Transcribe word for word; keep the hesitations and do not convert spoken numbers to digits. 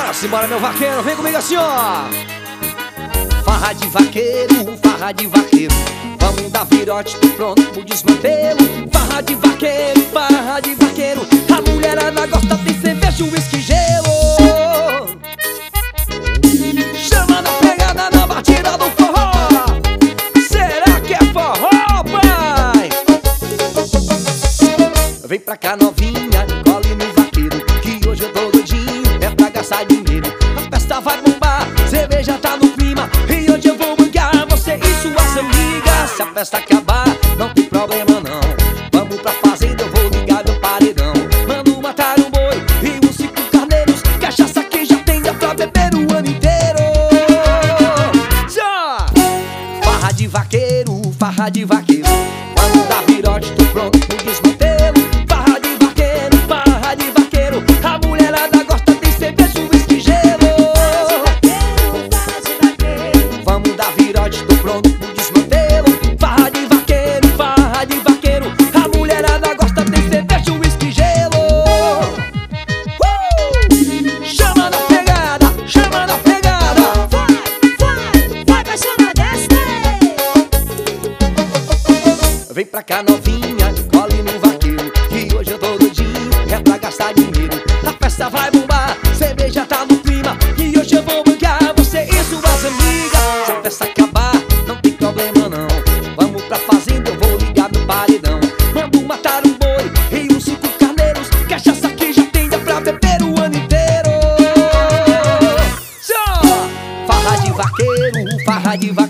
Simbora, meu vaqueiro, vem comigo assim, ó. Farra de vaqueiro, farra de vaqueiro, vamos dar virote, tô pronto pro desmantelo. Farra de vaqueiro, farra de vaqueiro, a mulherada gosta de cerveja, uísque e gelo. Chama na pegada, na batida do forró. Será que é forró, pai? Vem pra cá, novinha, cole no vaqueiro, que hoje eu tô doidinho, é pra gastar dinheiro. A festa vai bombar, cerveja tá no clima, e hoje eu vou bancar você e suas amigas. Se a festa acabar, não tem problema não, vamos pra fazenda, eu vou ligar meu paredão. Mando matar um boi e uns cinco carneiros, cachaça que já tem, dá pra beber o ano inteiro. Já! Farra de vaqueiro, farra de vaqueiro, vamos dar virote, tô pronto pro desmantelo. Farra de vaqueiro, farra de vaqueiro, a mulherada gosta de cerveja, uísque e gelo. Vamos dar virote, tô pronto pro desmantelo. Farra de vaqueiro, farra de vaqueiro, a mulherada gosta de cerveja, uísque e gelo. uh! Chama na pegada, chama na pegada. Vai, vai, vai pra cima desta. Vem pra cá, novinha, cole no vaqueiro, que hoje eu tô doidinho, é pra gastar dinheiro. A festa vai bombar, cerveja tá no clima, e hoje eu vou bancar você e suas amigas. Se a festa acabar, não tem problema não, vamos pra fazenda, eu vou ligar meu paredão. Mando matar um boi e uns cinco carneiros, cachaça que já tem, dá pra beber o ano inteiro. Só farra de vaqueiro, farra de vaqueiro,